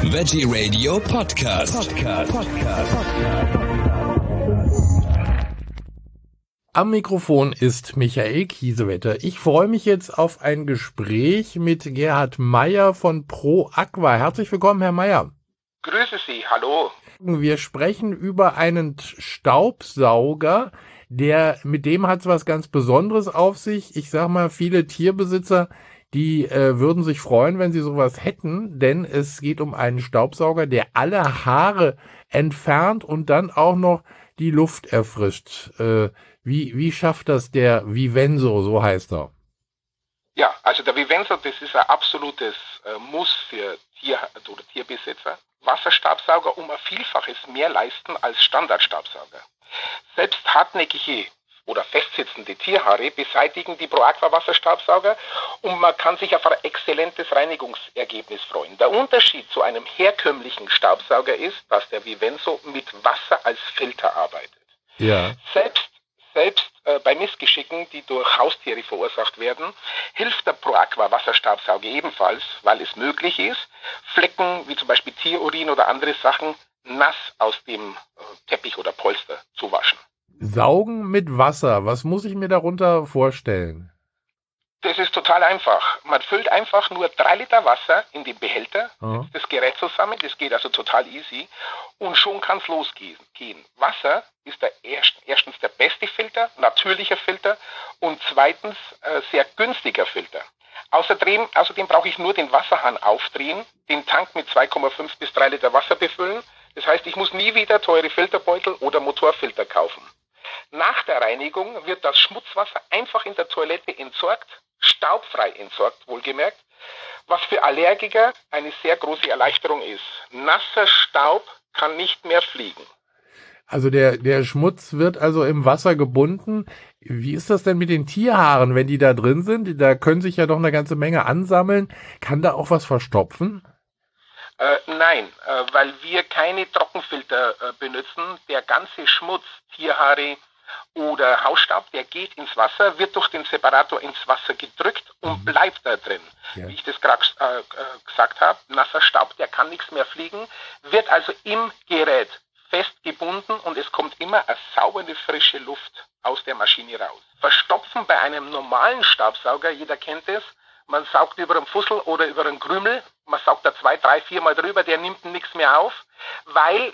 Veggie Radio Podcast. Am Mikrofon ist Michael Kiesewetter. Ich freue mich jetzt auf ein Gespräch mit Gerhard Meyer von Pro Aqua. Herzlich willkommen, Herr Meyer. Grüße Sie, hallo. Wir sprechen über einen Staubsauger, mit dem hat es was ganz Besonderes auf sich. Ich sag mal, viele Tierbesitzer, die würden sich freuen, wenn sie sowas hätten, denn es geht um einen Staubsauger, der alle Haare entfernt und dann auch noch die Luft erfrischt. Wie schafft das der Vivenso, so heißt er? Ja, also der Vivenso, das ist ein absolutes Muss für Tierbesitzer. Wasserstaubsauger um ein Vielfaches mehr leisten als Standardstaubsauger. Selbst hartnäckige oder festsitzende Tierhaare beseitigen die Pro Aqua Wasserstaubsauger und man kann sich auf ein exzellentes Reinigungsergebnis freuen. Der Unterschied zu einem herkömmlichen Staubsauger ist, dass der Vivenso mit Wasser als Filter arbeitet. Ja. Selbst bei Missgeschicken, die durch Haustiere verursacht werden, hilft der Pro Aqua Wasserstaubsauger ebenfalls, weil es möglich ist, Flecken wie zum Beispiel Tierurin oder andere Sachen nass aus dem Teppich oder Polster zu waschen. Saugen mit Wasser, was muss ich mir darunter vorstellen? Das ist total einfach. Man füllt einfach nur 3 Liter Wasser in den Behälter, setzt das Gerät zusammen, das geht also total easy und schon kann es losgehen. Wasser ist erstens der beste Filter, natürlicher Filter und zweitens sehr günstiger Filter. Außerdem brauche ich nur den Wasserhahn aufdrehen, den Tank mit 2,5 bis 3 Liter Wasser befüllen. Das heißt, ich muss nie wieder teure Filterbeutel oder Motorfilter kaufen. Nach der Reinigung wird das Schmutzwasser einfach in der Toilette entsorgt, staubfrei entsorgt, wohlgemerkt, was für Allergiker eine sehr große Erleichterung ist. Nasser Staub kann nicht mehr fliegen. Also der Schmutz wird also im Wasser gebunden. Wie ist das denn mit den Tierhaaren, wenn die da drin sind? Da können sich ja doch eine ganze Menge ansammeln. Kann da auch was verstopfen? Nein, weil wir keine Trockenfilter benutzen. Der ganze Schmutz, Tierhaare oder Hausstaub, der geht ins Wasser, wird durch den Separator ins Wasser gedrückt und bleibt da drin. Ja. Wie ich das gerade gesagt habe, nasser Staub, der kann nichts mehr fliegen, wird also im Gerät festgebunden und es kommt immer eine saubere, frische Luft aus der Maschine raus. Verstopfen bei einem normalen Staubsauger, jeder kennt es, man saugt über einen Fussel oder über einen Krümel, man saugt da 2, 3, 4 Mal drüber, der nimmt nichts mehr auf, weil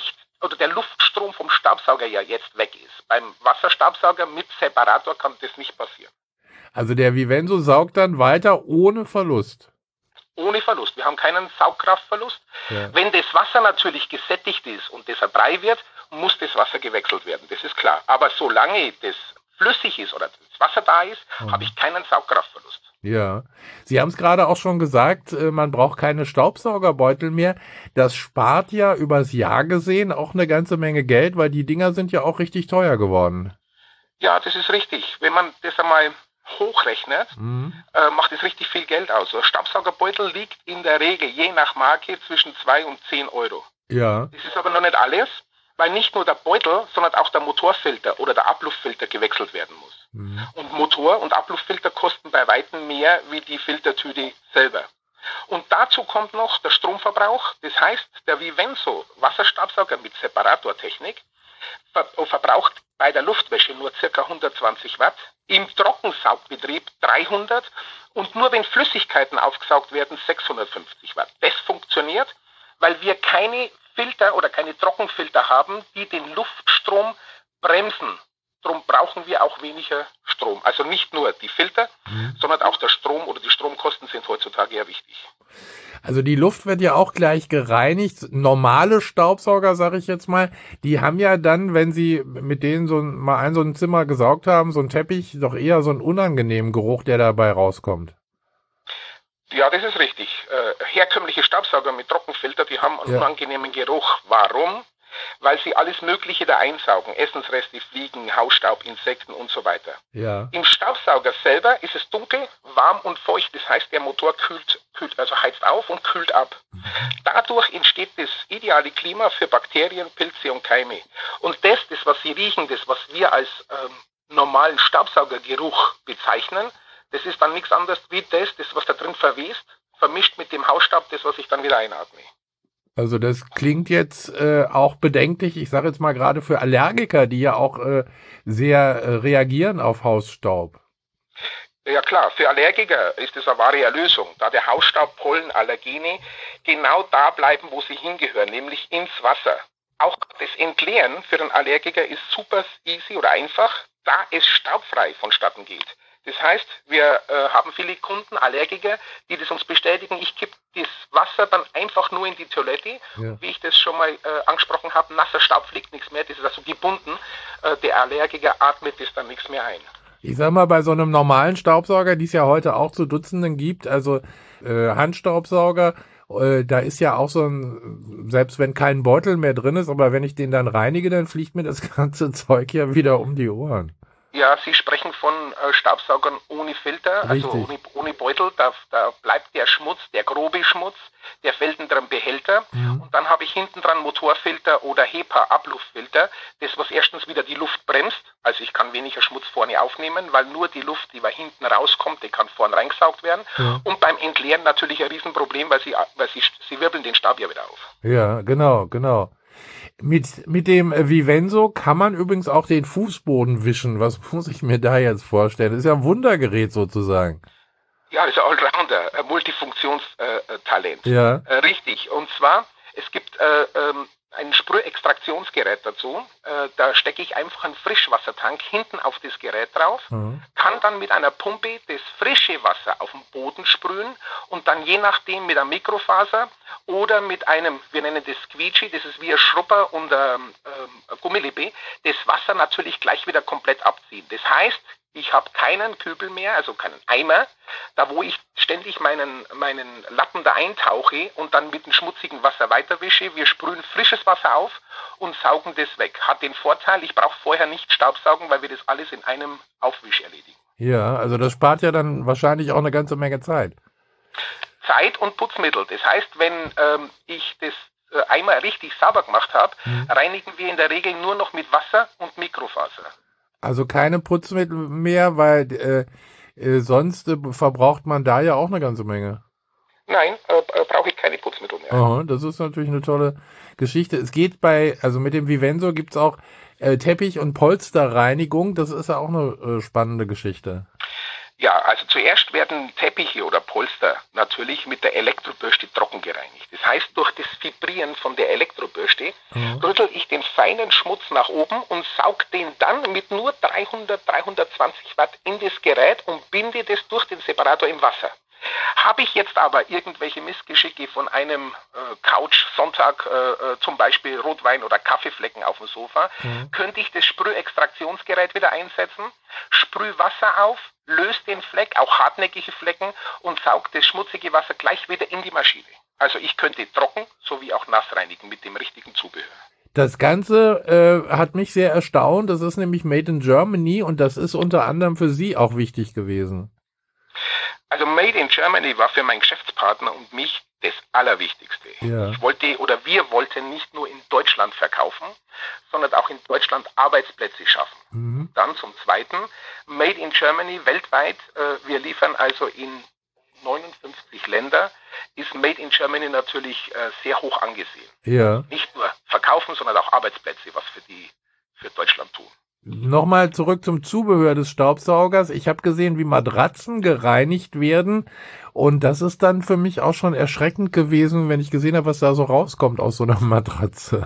der Luftstrom vom Staubsauger ja jetzt weg ist. Beim Wasserstaubsauger mit Separator kann das nicht passieren. Also der Vivenso saugt dann weiter ohne Verlust? Ohne Verlust. Wir haben keinen Saugkraftverlust. Ja. Wenn das Wasser natürlich gesättigt ist und das ein Brei wird, muss das Wasser gewechselt werden. Das ist klar. Aber solange das flüssig ist oder das Wasser da ist, habe ich keinen Saugkraftverlust. Ja, Sie haben es gerade auch schon gesagt, man braucht keine Staubsaugerbeutel mehr. Das spart ja übers Jahr gesehen auch eine ganze Menge Geld, weil die Dinger sind ja auch richtig teuer geworden. Ja, das ist richtig. Wenn man das einmal hochrechnet, macht es richtig viel Geld aus. Der Staubsaugerbeutel liegt in der Regel je nach Marke zwischen 2 und 10 Euro. Ja. Das ist aber noch nicht alles, weil nicht nur der Beutel, sondern auch der Motorfilter oder der Abluftfilter gewechselt werden muss. Und Motor- und Abluftfilter kosten bei weitem mehr wie die Filtertüte selber. Und dazu kommt noch der Stromverbrauch. Das heißt, der Vivenso Wasserstaubsauger mit Separatortechnik verbraucht bei der Luftwäsche nur ca. 120 Watt, im Trockensaugbetrieb 300 und nur wenn Flüssigkeiten aufgesaugt werden 650 Watt. Das funktioniert, weil wir keine Filter oder keine Trockenfilter haben, die den Luftstrom bremsen. Darum brauchen wir auch weniger Strom. Also nicht nur die Filter, sondern auch der Strom oder die Stromkosten sind heutzutage ja wichtig. Also die Luft wird ja auch gleich gereinigt. Normale Staubsauger, sage ich jetzt mal, die haben ja dann, wenn sie mit denen so ein Zimmer gesaugt haben, so ein Teppich, doch eher so einen unangenehmen Geruch, der dabei rauskommt. Ja, das ist richtig. Herkömmliche Staubsauger mit Trockenfilter, die haben einen unangenehmen Geruch. Warum? Weil sie alles Mögliche da einsaugen. Essensreste, Fliegen, Hausstaub, Insekten und so weiter. Ja. Im Staubsauger selber ist es dunkel, warm und feucht. Das heißt, der Motor heizt auf und kühlt ab. Dadurch entsteht das ideale Klima für Bakterien, Pilze und Keime. Und das, was Sie riechen, das, was wir als normalen Staubsaugergeruch bezeichnen, das ist dann nichts anderes wie das, was da drin verwest, vermischt mit dem Hausstaub, das, was ich dann wieder einatme. Also das klingt jetzt auch bedenklich. Ich sage jetzt mal gerade für Allergiker, die ja auch sehr reagieren auf Hausstaub. Ja klar, für Allergiker ist das eine wahre Erlösung, da der Hausstaub, Pollen, Allergene genau da bleiben, wo sie hingehören, nämlich ins Wasser. Auch das Entleeren für den Allergiker ist super easy oder einfach, da es staubfrei vonstatten geht. Das heißt, wir haben viele Kunden, Allergiker, die das uns bestätigen, ich kippe das Wasser dann einfach nur in die Toilette. Ja. Wie ich das schon mal angesprochen habe, nasser Staub fliegt nichts mehr, das ist also gebunden. Der Allergiker atmet das dann nichts mehr ein. Ich sag mal, bei so einem normalen Staubsauger, die es ja heute auch zu Dutzenden gibt, also Handstaubsauger, da ist ja auch so ein, selbst wenn kein Beutel mehr drin ist, aber wenn ich den dann reinige, dann fliegt mir das ganze Zeug ja wieder um die Ohren. Ja, Sie sprechen von Staubsaugern ohne Filter, Richtig. also ohne Beutel. Da bleibt der Schmutz, der grobe Schmutz, der fällt in den Behälter. Mhm. Und dann habe ich hinten dran Motorfilter oder HEPA-Ablufttfilter, das was erstens wieder die Luft bremst. Also ich kann weniger Schmutz vorne aufnehmen, weil nur die Luft, die bei hinten rauskommt, die kann vorne reingesaugt werden. Ja. Und beim Entleeren natürlich ein Riesenproblem, weil sie wirbeln den Staub ja wieder auf. Ja, genau, genau. Mit dem Vivenso kann man übrigens auch den Fußboden wischen. Was muss ich mir da jetzt vorstellen? Das ist ja ein Wundergerät sozusagen. Ja, ist ein Allrounder, ein Multifunktionstalent. Ja. Richtig. Und zwar, es gibt ein Sprühextraktionsgerät dazu. Da stecke ich einfach einen Frischwassertank hinten auf das Gerät drauf, kann dann mit einer Pumpe das frische Wasser auf den Boden sprühen und dann je nachdem mit einer Mikrofaser oder mit einem, wir nennen das Squeegee, das ist wie ein Schrubber und ein Gummilippe, das Wasser natürlich gleich wieder komplett abziehen. Das heißt, ich habe keinen Kübel mehr, also keinen Eimer, da wo ich ständig meinen Lappen da eintauche und dann mit dem schmutzigen Wasser weiterwische. Wir sprühen frisches Wasser auf und saugen das weg. Hat den Vorteil, ich brauche vorher nicht Staubsaugen, weil wir das alles in einem Aufwisch erledigen. Ja, also das spart ja dann wahrscheinlich auch eine ganze Menge Zeit. Zeit und Putzmittel. Das heißt, wenn ich das Eimer richtig sauber gemacht habe, reinigen wir in der Regel nur noch mit Wasser und Mikrofaser. Also keine Putzmittel mehr, weil sonst verbraucht man da ja auch eine ganze Menge. Nein, brauche ich keine Putzmittel mehr. Aha, das ist natürlich eine tolle Geschichte. Es geht also mit dem Vivenso gibt's auch Teppich- und Polsterreinigung. Das ist ja auch eine spannende Geschichte. Ja, also zuerst werden Teppiche oder Polster natürlich mit der Elektrobürste trocken gereinigt. Das heißt, durch das Vibrieren von der Elektrobürste rüttel ich den feinen Schmutz nach oben und saug den dann mit nur 320 Watt in das Gerät und binde das durch den Separator im Wasser. Habe ich jetzt aber irgendwelche Missgeschicke von einem Couch-Sonntag, zum Beispiel Rotwein oder Kaffeeflecken auf dem Sofa, könnte ich das Sprühextraktionsgerät wieder einsetzen, sprühe Wasser auf, löse den Fleck, auch hartnäckige Flecken und saug das schmutzige Wasser gleich wieder in die Maschine. Also ich könnte trocken sowie auch nass reinigen mit dem richtigen Zubehör. Das Ganze hat mich sehr erstaunt. Das ist nämlich Made in Germany und das ist unter anderem für Sie auch wichtig gewesen. Also Made in Germany war für meinen Geschäftspartner und mich das Allerwichtigste. Ja. Wir wollten nicht nur in Deutschland verkaufen, sondern auch in Deutschland Arbeitsplätze schaffen. Dann zum Zweiten, Made in Germany weltweit, wir liefern also in 59 Länder, ist Made in Germany natürlich sehr hoch angesehen. Ja. Nicht nur verkaufen, sondern auch Arbeitsplätze, was für Deutschland tun. Nochmal zurück zum Zubehör des Staubsaugers. Ich habe gesehen, wie Matratzen gereinigt werden und das ist dann für mich auch schon erschreckend gewesen, wenn ich gesehen habe, was da so rauskommt aus so einer Matratze.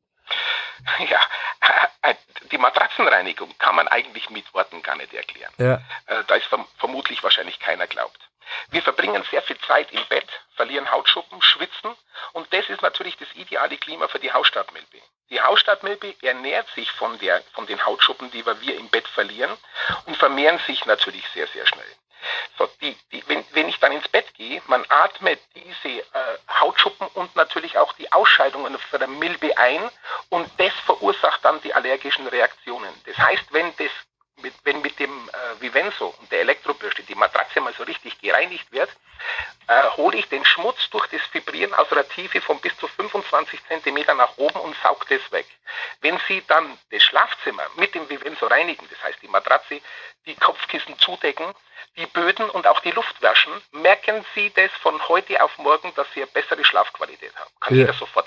Ja, die Matratzenreinigung kann man eigentlich mit Worten gar nicht erklären. Ja. Da ist vermutlich wahrscheinlich keiner glaubt. Wir verbringen sehr viel Zeit im Bett, verlieren Hautschuppen, schwitzen und das ist natürlich das ideale Klima für die Hausstaubmilbe. Die Hausstaubmilbe ernährt sich von den Hautschuppen, die wir im Bett verlieren und vermehren sich natürlich sehr, sehr schnell. So, wenn ich dann ins Bett gehe, man atmet diese Hautschuppen und natürlich auch die Ausscheidungen von der Milbe ein und das verursacht dann die allergischen Reaktionen. Das heißt, wenn mit dem Vivenso und der Elektrobürste die Matratze mal so richtig gereinigt wird, hole ich den Schmutz durch das Vibrieren aus einer Tiefe von bis zu 25 cm nach oben und saug das weg. Wenn Sie dann das Schlafzimmer mit dem Vivenso reinigen, das heißt die Matratze, die Kopfkissen zudecken, die Böden und auch die Luft waschen, merken Sie das von heute auf morgen, dass Sie eine bessere Schlafqualität haben. Kann jeder sofort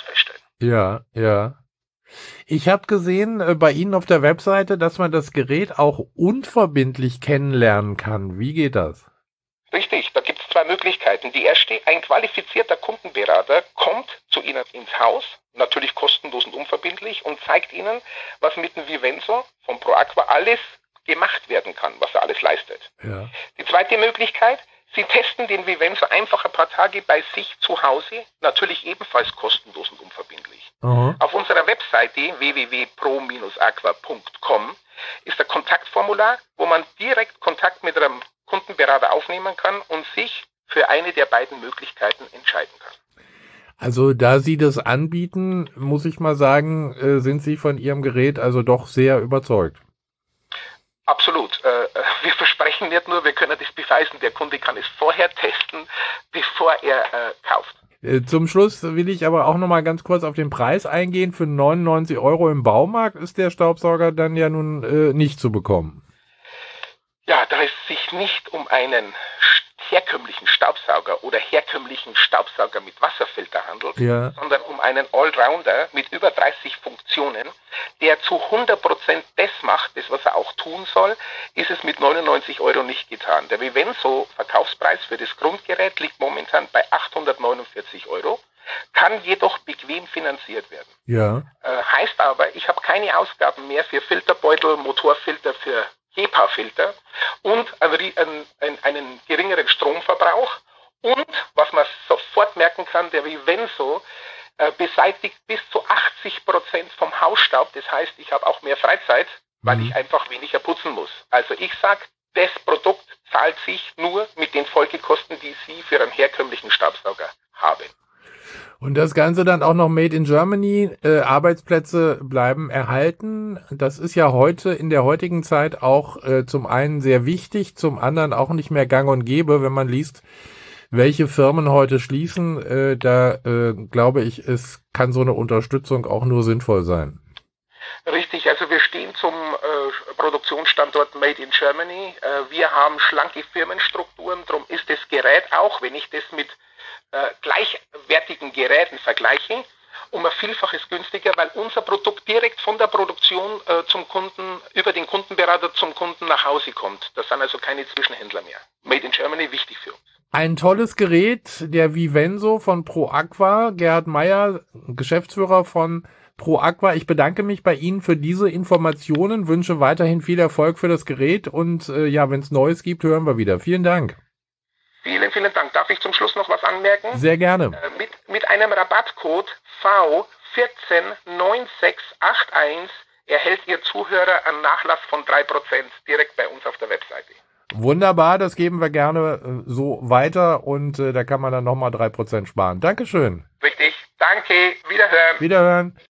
Ja, ja. Ich habe gesehen bei Ihnen auf der Webseite, dass man das Gerät auch unverbindlich kennenlernen kann. Wie geht das? Richtig, da gibt es zwei Möglichkeiten. Die erste, ein qualifizierter Kundenberater kommt zu Ihnen ins Haus, natürlich kostenlos und unverbindlich, und zeigt Ihnen, was mit dem Vivenso von ProAqua alles gemacht werden kann, was er alles leistet. Ja. Die zweite Möglichkeit, Sie testen den Vivenso einfach ein paar Tage bei sich zu Hause, natürlich ebenfalls kostenlos und unverbindlich. Aha. Auf unserer Webseite www.pro-aqua.com ist ein Kontaktformular, wo man direkt Kontakt mit einem Kundenberater aufnehmen kann und sich für eine der beiden Möglichkeiten entscheiden kann. Also da Sie das anbieten, muss ich mal sagen, sind Sie von Ihrem Gerät also doch sehr überzeugt. Absolut. Wir versprechen nicht nur, wir können das beweisen. Der Kunde kann es vorher testen, bevor er kauft. Zum Schluss will ich aber auch noch mal ganz kurz auf den Preis eingehen. Für 99 € im Baumarkt ist der Staubsauger dann ja nun nicht zu bekommen. Ja, da es sich nicht um einen herkömmlichen Staubsauger oder herkömmlichen Staubsauger mit Wasserfilter handelt, Ja. sondern um einen Allrounder mit über 30 Funktionen, der zu 100% das macht, das was er auch tun soll, ist es mit 99 € nicht getan. Der Vivenso Verkaufspreis für das Grundgerät liegt momentan bei 849 €, kann jedoch bequem finanziert werden. Ja. Heißt aber, ich habe keine Ausgaben mehr für Filterbeutel, Motorfilter, für HEPA-Filter und einen geringeren Stromverbrauch. Und was man sofort merken kann, der Vivenso beseitigt bis zu 80% vom Hausstaub. Das heißt, ich habe auch mehr Freizeit, weil ich einfach weniger putzen muss. Also ich sage, das Produkt zahlt sich nur mit den Folgekosten, die Sie für einen herkömmlichen Staubsauger haben. Und das Ganze dann auch noch made in Germany, Arbeitsplätze bleiben erhalten. Das ist ja heute in der heutigen Zeit auch zum einen sehr wichtig, zum anderen auch nicht mehr gang und gäbe, wenn man liest, welche Firmen heute schließen. Glaube ich, es kann so eine Unterstützung auch nur sinnvoll sein. Richtig, also wir stehen zum Produktionsstandort Made in Germany. Wir haben schlanke Firmenstrukturen, darum ist das Gerät auch, wenn ich das mit gleichwertigen Geräten vergleiche, um ein Vielfaches günstiger, weil unser Produkt direkt von der Produktion zum Kunden, über den Kundenberater zum Kunden nach Hause kommt. Das sind also keine Zwischenhändler mehr. Made in Germany, wichtig für uns. Ein tolles Gerät, der Vivenso von ProAqua. Gerhard Meyer, Geschäftsführer von ProAqua. Ich bedanke mich bei Ihnen für diese Informationen, wünsche weiterhin viel Erfolg für das Gerät und ja, wenn es Neues gibt, hören wir wieder. Vielen Dank. Vielen, vielen Dank. Darf ich zum Schluss noch was anmerken? Sehr gerne. Mit einem Rabattcode V149681 erhält Ihr Zuhörer einen Nachlass von 3% direkt bei uns auf der Webseite. Wunderbar, das geben wir gerne so weiter und da kann man dann nochmal 3% sparen. Dankeschön. Richtig. Danke. Wiederhören. Wiederhören.